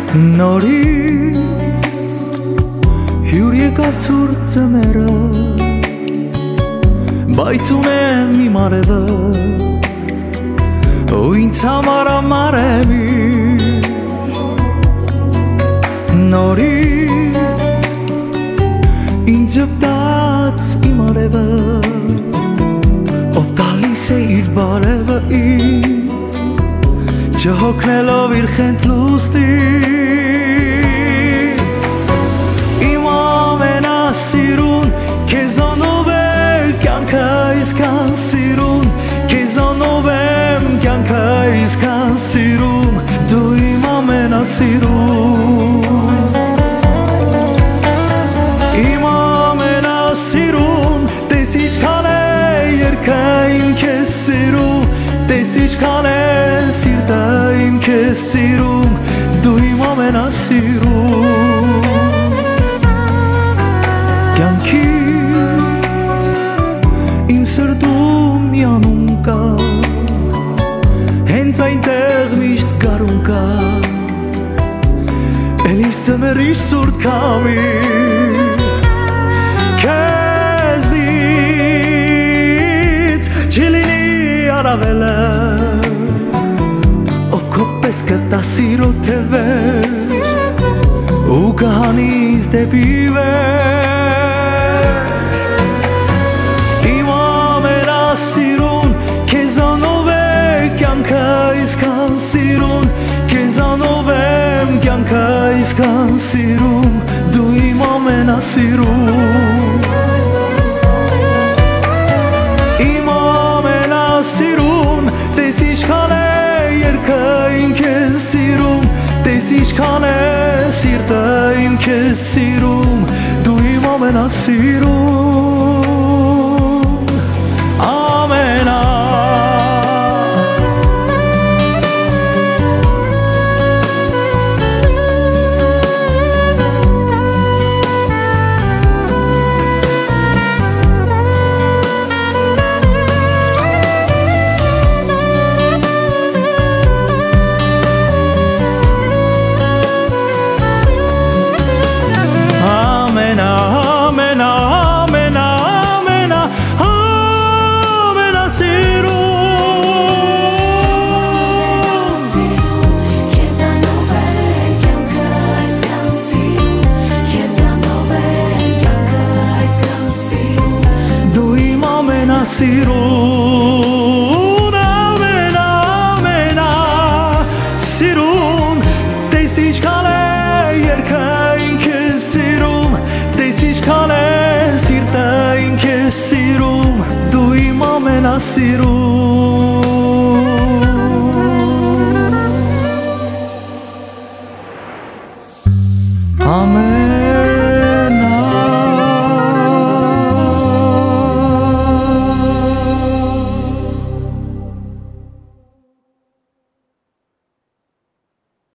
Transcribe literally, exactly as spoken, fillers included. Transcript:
Նորից հյուր եկավ ցուրտ ձմեռը, բայց ունեմ իմ արևը, ու ինձ համար ամար է միշտ։ Նորից ինձ ժպտաց իմ արևը, ով տալիս է իր բարևը ինձ, չհոգնելով իր խենթ լուստից։ Իմ ամենասիրուն, քեզանով է կյանքը այսքան սիրուն, քեզանով եմ կյանքը այսքան սիրում, դու իմ ամենասիրուն, իմ ամենասիրուն, տես ինչքան է երգը իմ քեզ սիրում, տես ինչքան է սիրտը իմ քեզ սիրում, դու իմ ամենասիրուն։ Կյանքից իմ սրտում մի անուն կա, հենց այնտեղ միշտ գարուն կա, էլիս ձմեռի սուրտ քամի, քեզնից չի լինի առավելը, ով քո պես կտա սիրո թևեր ու կհանից դեպի վեր։ Իմ ամենասիրուն, քեզանով է կյանքը այսքան սիրուն, քեզանով եմ կյանքը այսքան սիրում, դու իմ ամենասիրուն, իմ ամենասիրուն, տես ինչքան է երգը իմ քեզ սիրում, տես ինչքան է սիրտը իմ քեզ սիրում, դու իմ ամենասիրուն, ամենա սիրուն, ամեն ամենասիրուն, տես ինչքան է երգը իմ քեզ սիրում, տես ինչքան է սիրտը իմ քեզ սիրում, դու իմ ամենասիրուն, ամեն